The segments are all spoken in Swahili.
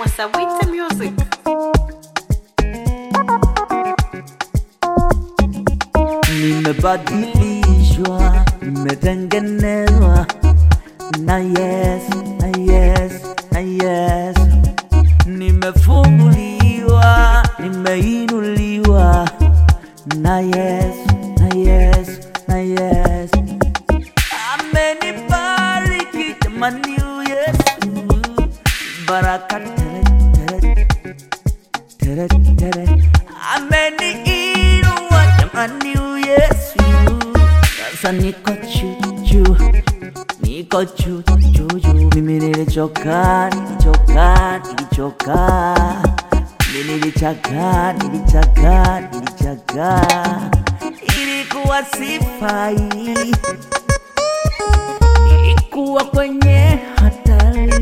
Mwasawita Music. Nimebadilishwa, nimetengenezwa na Yesu, na Yesu, na Yesu. Nimefunguliwa, nimeinuliwa na Yesu, na Yesu, na Yesu. Amenibariki jamani Yesu, baraka tere tere tere tere. Ameniinua jamani Yesu, sasa niko juu, niko juu. Mimi nilichoka, nilichaka. Ilikuwa sifai, ilikuwa kwenye hatari,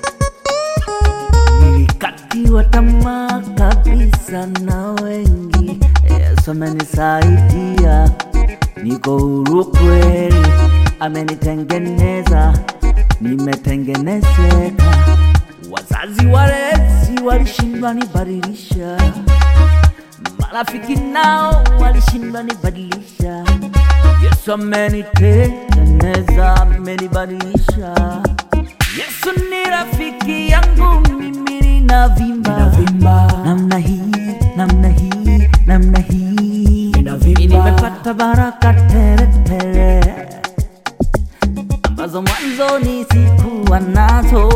nilikatiwa tamaa kabisa na wengi. Yesu amenisaidia, niko huru kweli. Amenitengeneza, nimetengenezeka. Wazazi walezi walishindwa nibadilisha, marafiki nao walishindwa nibadilisha. Yesu amenitengeneza, amenibadilisha. Yesu ni rafiki yangu, mimi ninavimba namna hii, namna hii. Nimepata baraka tele tele ambazo mwanzoni sikuwa nazo.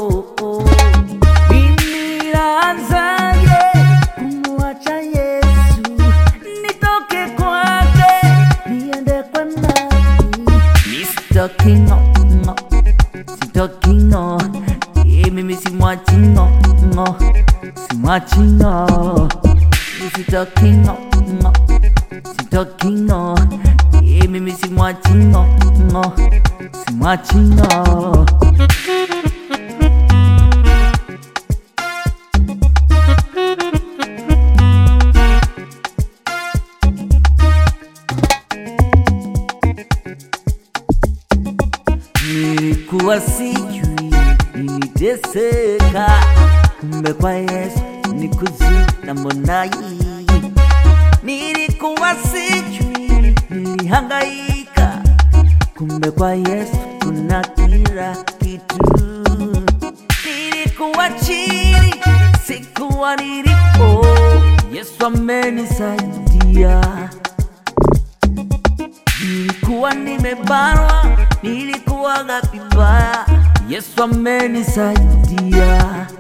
Mimi naanzaje kumwacha Yesu, nitoke kwake niende kwa nani? Sitoki no, mimi simwachi no. Sitoki no, mimi simwachi no. Nilikuwa sijui, niliteseka, kumbe kwa Yesu nikuzi na monai. Nilikuwa sijui, nilihangaika, kumbe kwa Yesu kuna kila kitu. Nilikuwa chini, sikuwa nilipo, Yesu amenisaidia. Nilikuwa nimebanwa, nilikuwa vibaya, Yesu amenisaidia.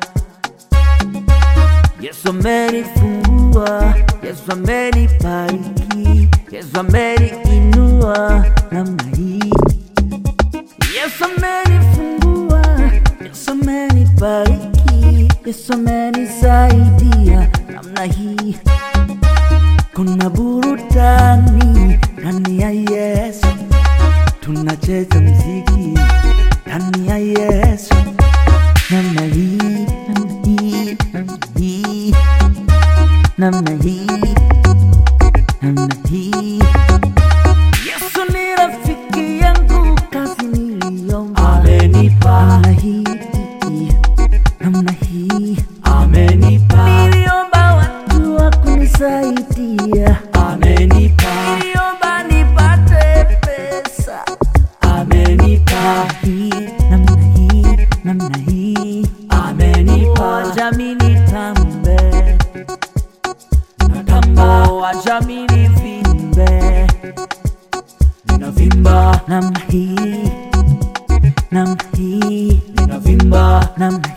Yesu amenifungua, Yesu amenibariki, Yesu ameniinua namna hii. Yesu amenifungua, Yesu amenibariki, Yesu amenisaidia namna hii. Kuna burudani ndani ya Yesu, tunacheza muziki ndani ya Yesu namna hii, namna hii. Yesu ni rafiki yangu, kazi niliomba amenipa. Namna hii amenipa. Niliomba watu wa kunisaidia amenipa. Niliomba nipate pesa amenipa. Namna hii amenipa. Jamini tambe, jamini vimbe, ninavimba namna hii, ninavimba namna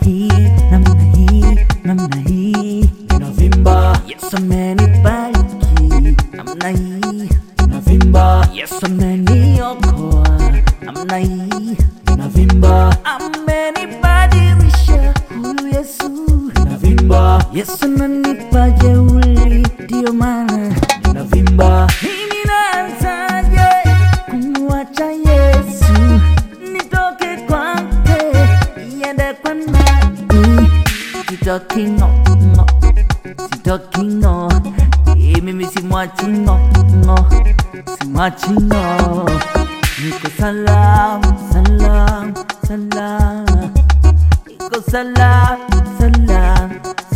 hii, ninavimba. Yesu amenibariki namna hii, ninavimba. Yesu ameniokoa namna hii, ninavimba. Amenibadilisha huyu Yesu, ninavimba. Yesu ananipa jeuri, ndio maana ninavimba. Mimi naanzaje kumwacha Yesu, nitoke kwake niende kwa nani? Sitoki no, mimi simwachi no. Niko salam, niko salam.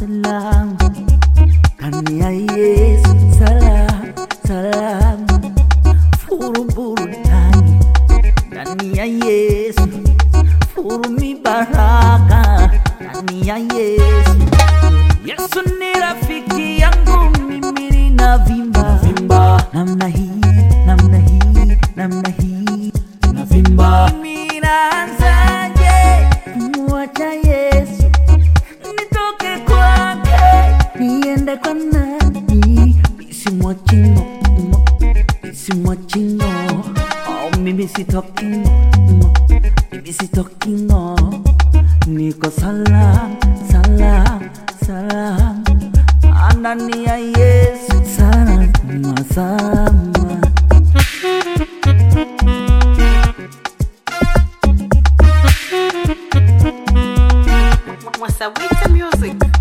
salam ndani ya Yesu, salam salam, furu burudani ndani ya Yesu, furu mibaraka ndani ya Yesu. Yesu ni rafiki yangu, mimi ninavimba namna hii, namna hii, namna hii, navimba. Mimi naanzaje kumwacha Yesu, nitoke kwake niende kwa nani? Nisimwachino, nisimwachino, oh, mimi sitokino, mimi sitokino, niko salam salam salam ndani ya Yesu, salam salam. Mwasawita music.